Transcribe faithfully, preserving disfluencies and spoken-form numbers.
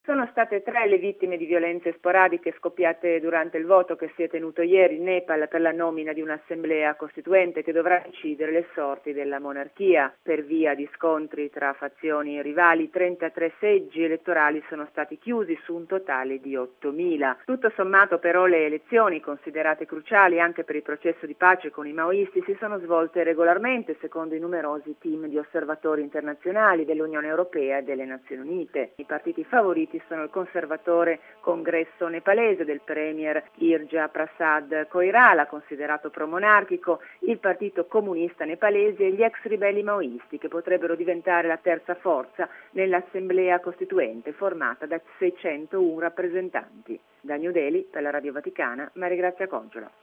Sono state tre le vittime di violenze sporadiche scoppiate durante il voto che si è tenuto ieri in Nepal per la nomina di un'assemblea costituente che dovrà decidere le sorti della monarchia. Per via di scontri tra fazioni rivali, trentatré seggi elettorali sono stati chiusi su un totale di ottomila. Tutto sommato però le elezioni, considerate cruciali anche per il processo di pace con i maoisti, si sono svolte regolarmente secondo i numerosi team di osservatori internazionali dell'Unione Europea e delle Nazioni Unite. I partiti favoriti sono il conservatore congresso nepalese del premier Irja Prasad Koirala, considerato pro-monarchico, il partito comunista nepalese e gli ex ribelli maoisti, che potrebbero diventare la terza forza nell'assemblea costituente formata da seicentouno rappresentanti. Da New Delhi, per la Radio Vaticana, Maria Grazia Conciola.